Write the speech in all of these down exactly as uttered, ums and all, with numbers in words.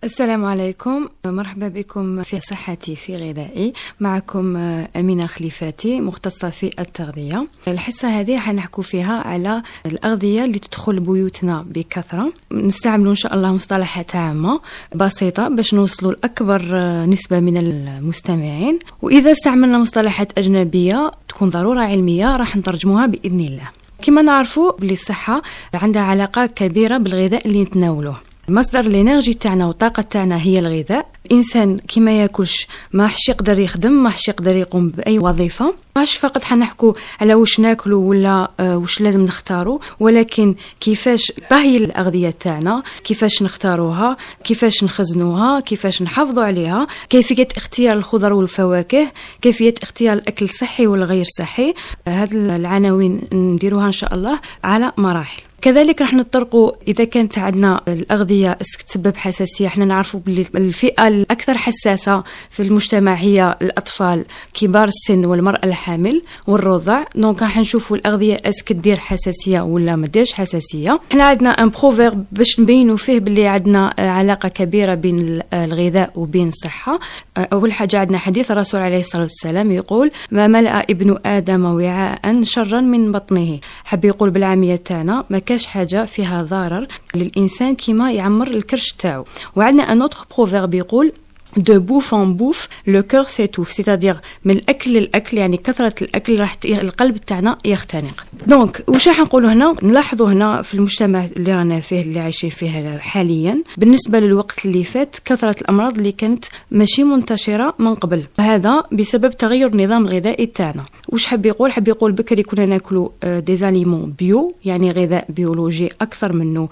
السلام عليكم، مرحبا بكم في صحتي في غذائي. معكم أمينة خليفاتي، مختصة في التغذية. الحصة هذه حنحكو فيها على الأغذية اللي تدخل بيوتنا بكثرة. نستعملوا إن شاء الله مصطلحات عامة بسيطة باش نوصلوا لأكبر نسبة من المستمعين، وإذا استعملنا مصطلحات أجنبية تكون ضرورة علمية راح نترجموها بإذن الله. كما نعرفوا بلي الصحة عندها علاقة كبيرة بالغذاء اللي نتناوله. مصدر الانرجي تاعنا والطاقه تاعنا هي الغذاء. الانسان كيما ياكلش ما حش يقدر يخدم، ما حش يقدر يقوم باي وظيفه. ماش فقط حنحكوا على واش ناكلوا ولا آه واش لازم نختاروا، ولكن كيفاش طهي الاغذيه تاعنا، كيفاش نختاروها، كيفاش نخزنوها، كيفاش نحافظوا عليها، كيفيه اختيار الخضر والفواكه، كيفيه اختيار الاكل الصحي والغير صحي. هذه العناوين نديروها ان شاء الله على مراحل. كذلك راح نطرقوا اذا كانت عندنا الاغذيه اسك تسبب حساسيه. احنا نعرفوا باللي الفئه الاكثر حساسه في المجتمع هي الاطفال، كبار السن والمراه الحامل والرضع. دونك راح نشوفوا الاغذيه اسك تدير حساسيه ولا ما ديرش حساسيه. احنا عندنا ان بروفيرب باش نبينوا فيه باللي عندنا علاقه كبيره بين الغذاء وبين الصحه. اول حاجه عندنا حديث الرسول عليه الصلاه والسلام يقول: ما ملأ ابن ادم وعاء شرا من بطنه. حب يقول بالعاميه تاعنا ما كاش حاجه فيها ضرر للانسان كيما يعمر الكرش تاعو. وعندنا ان اوتر بروفيرب يقول: de bouffe en bouffe le cœur s'étouffe، c'est-à-dire من الاكل للاكل، يعني كثره الاكل راح القلب تاعنا يختنق. دونك واش راح نقولوا هنا؟ نلاحظوا هنا في المجتمع اللي رانا فيه اللي عايشين فيه حاليا بالنسبه للوقت اللي فات كثره الامراض اللي كانت ماشي منتشره من قبل. هذا بسبب تغير النظام الغذائي تاعنا. واش حب يقول؟ حب يقول بكري كنا ناكلوا دي زاليمون بيو، يعني غذاء بيولوجي اكثر منه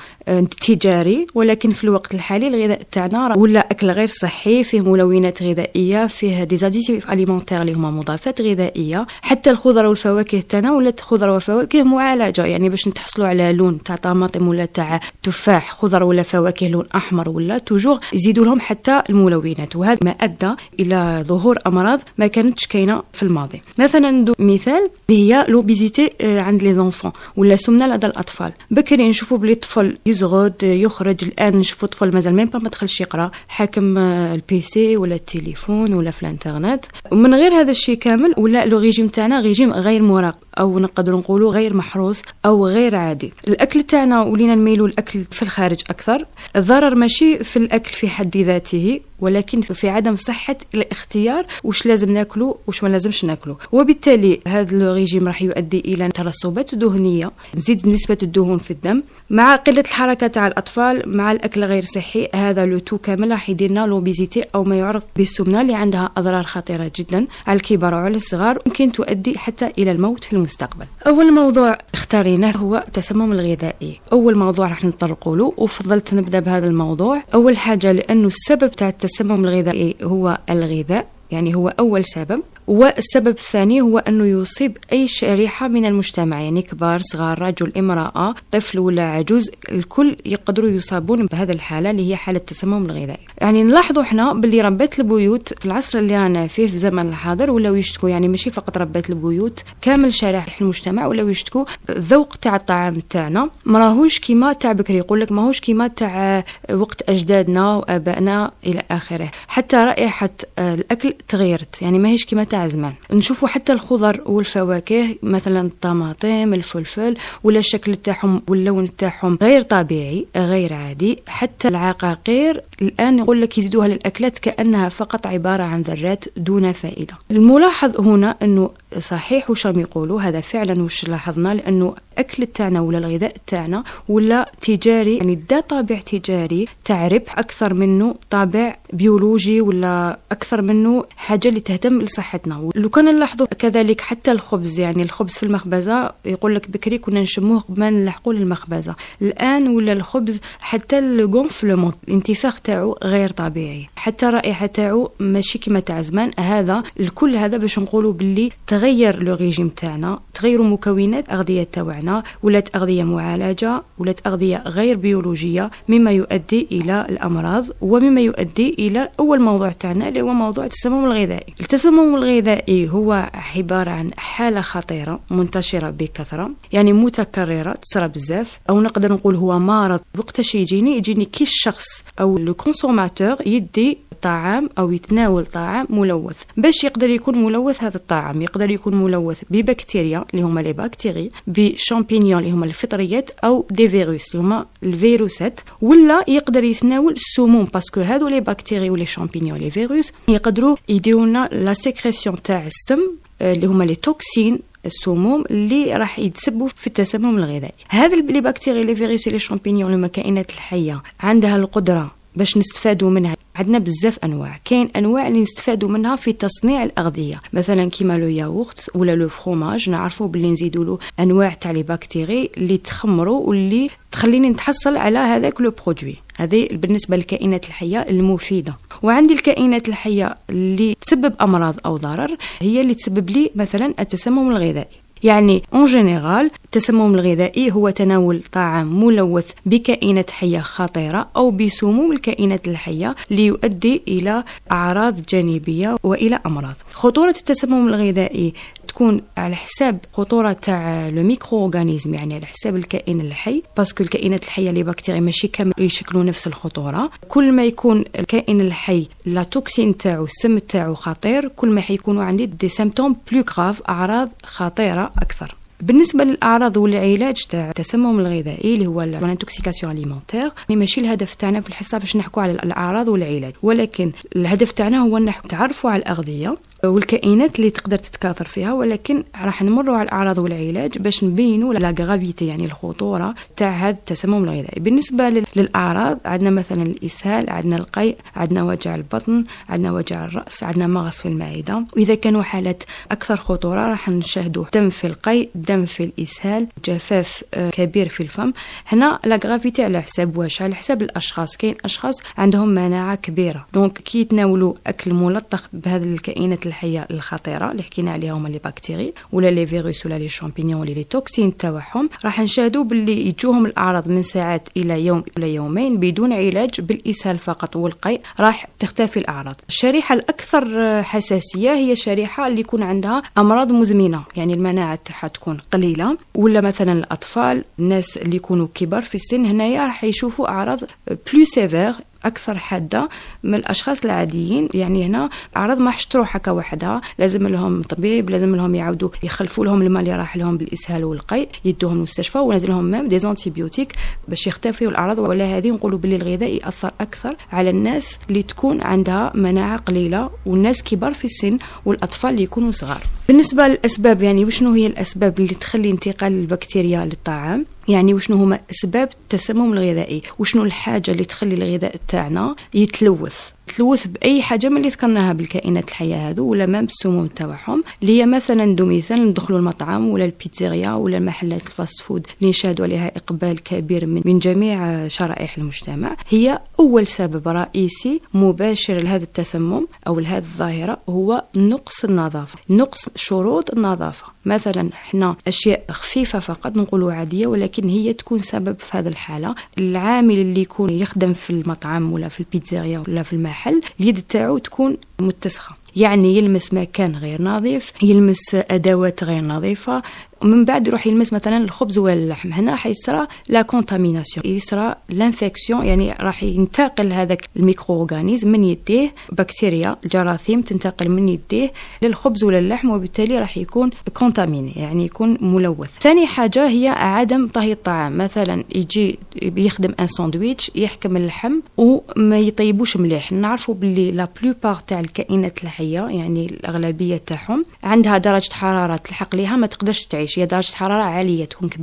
تجاري، ولكن في الوقت الحالي الغذاء تاعنا ولا اكل غير صحي، فيه ملونات غذائيه، فيه دي زاديتيف اليمونتير اللي هما مضافات غذائيه. حتى الخضر والفواكه تاعنا ولات خضر وفواكه معالجه، يعني باش نتحصلوا على لون تاع طماطم ولا تاع تفاح، خضر ولا فواكه لون احمر ولا توجور يزيدوا لهم حتى الملونات، وهذا ما ادى الى ظهور امراض ما كانتش كاينه في الماضي. مثلا مثال اللي هي لوبيزيتي عند لي زونفون ولا سمنه لدى الاطفال. بكري نشوفوا بلي الطفل يزغد يخرج، الان نشوفوا طفل مازال ميم ما دخلش يقرا، حاكم البي سي ولا التليفون ولا في الانترنت. ومن غير هذا الشيء كامل ولا لو ريجيم تاعنا ريجيم غير مراقب، او نقدر نقولوا غير محروس او غير عادي. الاكل تاعنا ولينا نميلوا الاكل في الخارج اكثر. الضرر ماشي في الاكل في حد ذاته، ولكن في عدم صحه الاختيار واش لازم ناكلو واش ما لازمش ناكلو. وبالتالي هذا الريجيم راح يؤدي الى ترسبات دهنيه، نزيد نسبه الدهون في الدم، مع قله الحركه تاع الاطفال، مع الاكل غير صحي. هذا لو تو كامل راح يديرنا لوبيزيتي او ما يعرف بالسمنه، اللي عندها اضرار خطيره جدا على الكبار وعلى الصغار، ممكن تؤدي حتى الى الموت في المستقبل. اول موضوع اختاريناه هو التسمم الغذائي. اول موضوع راح نطرقوا له، وفضلت نبدا بهذا الموضوع. اول حاجه لانه السبب تاع التسمم الغذائي هو الغذاء، يعني هو اول سبب. والسبب الثاني هو أنه يصيب أي شريحة من المجتمع، يعني كبار صغار رجل امرأة طفل ولا عجوز، الكل يقدروا يصابون بهذا الحالة اللي هي حالة التسمم الغذائي. يعني نلاحظوا احنا باللي ربات البيوت في العصر اللي رانا فيه في الزمن الحاضر ولاو يشتكوا، يعني ماشي فقط ربات البيوت، كامل شرائح المجتمع ولاو يشتكوا الذوق تاع الطعام تاعنا ما راهوش كيما تاع بكري. يقول لك ماهوش كيما تاع وقت أجدادنا وآبائنا إلى آخره. حتى رائحة الأكل تغيرت، يعني ماهيش كيما تاع زمان. نشوفوا حتى الخضر والفواكه مثلا الطماطم الفلفل ولا الشكل تاعهم واللون تاعهم غير طبيعي غير عادي. حتى العقاقير الآن يقول لك يزيدوها للأكلات كأنها فقط عبارة عن ذرات دون فائدة. الملاحظ هنا أنه صحيح وش راهم يقولوا، هذا فعلا وش لاحظنا، لأنه أكل تاعنا ولا الغذاء تاعنا ولا تجاري، يعني دا طابع تجاري تاع ربح أكثر منه طابع بيولوجي ولا أكثر منه حاجة اللي تهتم لصحتنا. لو كان نلاحظوا كذلك حتى الخبز، يعني الخبز في المخبزة يقول لك بكري كنا نشموه قبل ما نلحقوا للمخبزة، الآن ولا الخبز حتى الغونفلمون الانتفاخ تاعو غير طبيعي. حتى الرائحه تاعو ماشي كما تاع زمان. هذا الكل هذا باش نقولوا باللي تغير لو ريجيم تاعنا، تغيروا مكونات اغذيه تاعنا، ولات اغذيه معالجه، ولات اغذيه غير بيولوجيه، مما يؤدي الى الامراض ومما يؤدي الى اول موضوع تاعنا اللي هو موضوع التسمم الغذائي. التسمم الغذائي هو عباره عن حاله خطيره منتشره بكثره، يعني متكرره تصرى بزاف، او نقدر نقول هو مرض وقتاش يجيني يجيني كي الشخص او لو كونسوماتور يدي طعام او يتناول طعام ملوث. باش يقدر يكون ملوث هذا الطعام، يقدر يكون ملوث ببكتيريا اللي هما لي بكتيري، بشامبينيون اللي هما الفطريات، او دي فيروس اللي هما الفيروسات، ولا يقدر يتناول السموم باسكو هذو لي بكتيري ولي شامبينيون لي فيروس يقدروا يديرونا لا سيكريسيون تاع السم اللي هما لي توكسين، السموم اللي راح يتسببوا في التسمم الغذائي. هذا لي بكتيري لي فيروس لي شامبينيون لما كائنات الحيه عندها القدره باش نستفادوا منها. عندنا بزاف انواع، كاين انواع اللي نستفادوا منها في تصنيع الاغذيه، مثلا كيما لو ياغورت ولا لو فروماج، نعرفوا باللي نزيدوا له انواع تاع لي بكتيري اللي تخمروا واللي تخليني نتحصل على هذاك لو برودوي. هذه بالنسبه للكائنات الحيه المفيده. وعندي الكائنات الحيه اللي تسبب امراض او ضرر، هي اللي تسبب لي مثلا التسمم الغذائي. يعني اون جينيرال التسمم الغذائي هو تناول طعام ملوث بكائنات حيه خطيره او بسموم الكائنات الحيه ليؤدي الى اعراض جانبيه والى امراض. خطوره التسمم الغذائي تكون على حساب خطوره تاع لو ميكرو اورغانيزم، يعني على حساب الكائن الحي، باسكو الكائنات الحيه لي بكتيري ماشي كامل يشكلوا نفس الخطوره. كل ما يكون الكائن الحي لا توكسين تاعو السم تاعو خطير، كل ما حيكونوا عندي دي سيمبتوم بلو غراف، اعراض خطيره اكثر. بالنسبه للاعراض والعلاج تاع التسمم الغذائي اللي هو الانتوكسيكاسيون اليمونتير، يعني ماشي الهدف تاعنا في الحصه باش نحكوا على الاعراض والعلاج، ولكن الهدف تاعنا هو نتعرفوا على الاغذيه والكائنات اللي تقدر تتكاثر فيها، ولكن راح نمروا على الاعراض والعلاج باش نبينوا لا غرافيتي، يعني الخطوره تاع هذا التسمم الغذائي. بالنسبه للاعراض عندنا مثلا الاسهال، عندنا القيء، عندنا وجع البطن، عندنا وجع الراس، عندنا مغص في المعده. واذا كانوا حالات اكثر خطوره راح نشاهدوا دم في القيء، دم في الاسهال، جفاف كبير في الفم. هنا لا غرافيتي على حساب واش؟ على حساب الاشخاص. كاين اشخاص عندهم مناعه كبيره، دونك كي يتناولوا اكل ملطخ بهذه الكائنات الحيه الخطيره اللي حكينا عليها هما لي بكتيري ولا لي فيروس ولا لي شامبينيون ولا لي توكسين تاعهم، راح نشاهدوا باللي يجوهم الاعراض من ساعات الى يوم الى يومين بدون علاج، بالاسهال فقط والقيء راح تختفي الاعراض. الشريحه الاكثر حساسيه هي الشريحه اللي يكون عندها امراض مزمنه، يعني المناعه تاعها تكون قليله، ولا مثلا الاطفال، الناس اللي يكونوا كبار في السن، هنايا راح يشوفوا اعراض بلو سيفير اكثر حاده من الاشخاص العاديين. يعني هنا اعراض ما تروح هكا وحدها، لازم لهم طبيب، لازم لهم يعاودوا يخلفوا لهم الماء اللي راح لهم بالاسهال والقيء، يدوهم المستشفى ونازل لهم مام دي زانتيبيوتيك باش يختفيوا الاعراض. ولا هذه نقولوا باللي الغذاء ياثر اكثر على الناس اللي تكون عندها مناعه قليله، والناس كبار في السن، والاطفال اللي يكونوا صغار. بالنسبه للاسباب، يعني وشنو هي الاسباب اللي تخلي انتقال البكتيريا للطعام؟ يعني وشنو هما اسباب التسمم الغذائي؟ وشنو الحاجه اللي تخلي الغذاء تاعنا يتلوث؟ تلوث باي حاجه من اللي ذكرناها بالكائنات الحيه هذو، ولا ما بالسموم تاعهم، اللي هي مثلا ندو مثال ندخلوا المطعم ولا البيتزيريا ولا المحلات الفاست فود اللي نشاهدوا عليها اقبال كبير من, من جميع شرائح المجتمع. هي اول سبب رئيسي مباشر لهذا التسمم او لهذه الظاهره هو نقص النظافه، نقص شروط النظافه. مثلا احنا اشياء خفيفه فقط نقولوا عاديه، ولكن هي تكون سبب في هذه الحاله. العامل اللي يكون يخدم في المطعم ولا في البيتزيريا ولا في المحل، اليد تاعو تكون متسخه، يعني يلمس مكان غير نظيف، يلمس ادوات غير نظيفه، ومن بعد يروح يلمس مثلا الخبز ولا اللحم. هنا حيصرى لا كونتاميناسيون، يصرى لانفيكسيون، يعني راح ينتقل هذاك الميكرو اورغانيزم من يديه، بكتيريا الجراثيم تنتقل من يديه للخبز ولا اللحم، وبالتالي راح يكون كونتاميني، يعني يكون ملوث. ثاني حاجه هي عدم طهي الطعام. مثلا يجي بيخدم ان ساندويتش، يحكم اللحم وما يطيبوش مليح. نعرفوا باللي لا بلوبار تاع الكائنات الحيه، يعني الاغلبيه تاعهم عندها درجه حراره تلحق ليها ما تقدرش تعيش، هي درجه حراره عاليه تكون كبيره،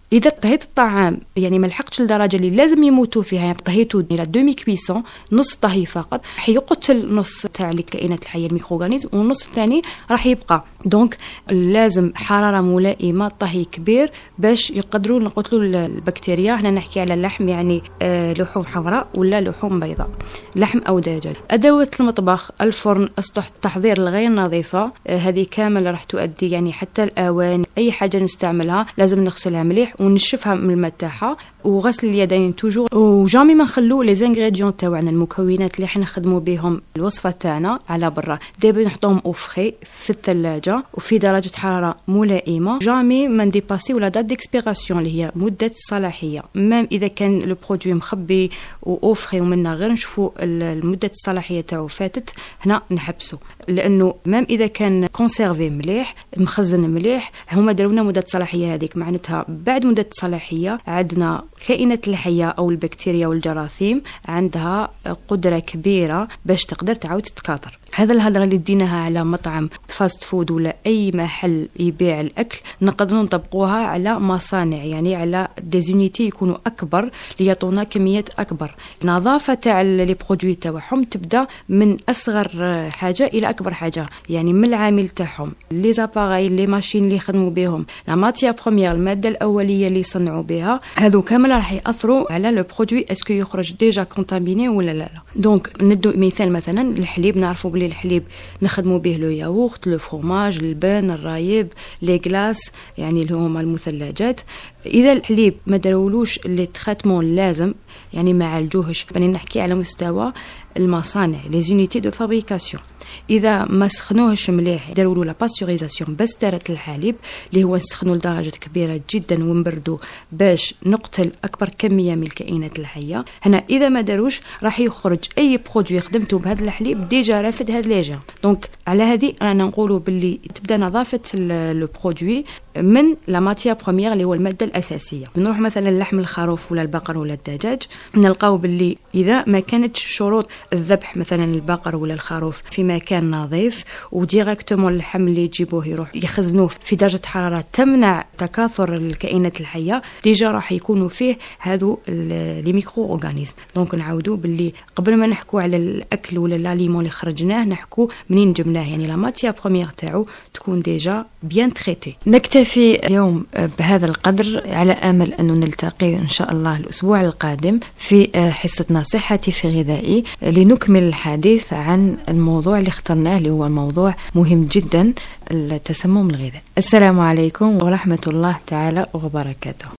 اذا طهيت الطعام يعني ما لحقتش لدرجه اللي لازم يموتوا فيها، يعني طهيته الى دومي كويسون، نص طهي فقط، حيقتل نص تاع الكائنات الحيه الميكروغانيزم، والنص الثاني راح يبقى. دونك لازم حراره ملائمه، طهي كبير باش يقدروا نقتلوا البكتيريا. هنا نحكي على اللحم، يعني آه لحوم حمراء ولا لحوم بيضاء، لحم او دجاج. ادوات المطبخ، الفرن، اسطح التحضير الغير نظيفه، آه هذه كامل راح تؤدي يعني حتى الاواني، اي حاجه نستعملها لازم نغسلها مليح ونشفها من الماء تاعها، وغسل اليدين توجور، وجامي ما نخلو لي زانغريديون تاعنا، المكونات اللي حنا نخدموا بهم الوصفه تاعنا على برا، دابا نحطوهم او فري في الثلاجه وفي درجه حراره ملائمه. جامي ما نديباسي ولا دات ديكسبيراسيون اللي هي مده الصلاحيه، ميم اذا كان لو برودوي مخبي او فري ومنا غير نشوفوا المده الصلاحيه تاعو فاتت، هنا نحبسوا، لانه ميم اذا كان كونسيرفي مليح مخزن مليح، هما داروا لنا مده الصلاحيه هذيك، معناتها بعد مده الصلاحيه عندنا كائنات الحيه او البكتيريا والجراثيم عندها قدره كبيره باش تقدر تعاود تتكاثر. هذا الهضره اللي ديناها على مطعم فاست فود ولا اي محل يبيع الاكل نقدروا نطبقوها على مصانع، يعني على ديزونيتي يكونوا اكبر ليعطونا كميات اكبر. نظافه تاع لي برودوي تاعهم تبدا من اصغر حاجه الى اكبر حاجه، يعني من العامل تاعهم، لي زاباراي، لي ماشين اللي يخدموا بهم، لا ماتيا بروميير، الماده الاوليه اللي يصنعوا بها، هذو كامل راح ياثروا على لو برودوي اسكو يخرج ديجا كونتاميني ولا لا لا. دونك ندو مثال، مثلا الحليب، نعرفوا بلي الحليب نخدموا به لو ياغورت، لو فروماج، البان، الرايب، لي غلاس، يعني اللي هما المثلجات. اذا الحليب ما دارولوش لي تريتمون اللازم، يعني ما عالجوهش، بني نحكي على مستوى المصانع، لي زونيتي دو فابريكاسيون، اذا ما سخنوهش مليح، داروا له لا باستوريزاسيون بس دارت الحليب اللي هو نسخنوا لدرجه كبيره جدا ونبردوا باش نقتل اكبر كميه من الكائنات الحيه. هنا اذا ما داروش راح يخرج اي برودوي خدمته بهذا الحليب ديجا رافد هذا لي جيرم. دونك على هذه رانا نقولوا باللي تبدا نظافه لو برودوي من لا ماتيا بروميير اللي هو الماده الاساسيه. بنروح مثلا لحم الخروف ولا البقر ولا الدجاج، نلقاو باللي اذا ما كانتش شروط الذبح مثلا البقر ولا الخروف في مكان نظيف وديريكتومون اللحم اللي يجيبوه يروح يخزنوه في درجه حراره تمنع تكاثر الكائنات الحيه، ديجا راح يكونوا فيه هذو لي ميكرو اورغانيزم. دونك نعاودوا باللي قبل ما نحكوا على الاكل ولا الاليمون اللي خرجناه نحكوا منين جبناه، يعني لا ماتيا بروميير تاعو تكون ديجا بيان تريتي. نكتفي اليوم بهذا القدر، على امل انه نلتقي ان شاء الله الاسبوع القادم في حصتنا صحتي في غذائي لنكمل الحديث عن الموضوع اللي اخترناه اللي هو موضوع مهم جدا، التسمم الغذائي. السلام عليكم ورحمة الله تعالى وبركاته.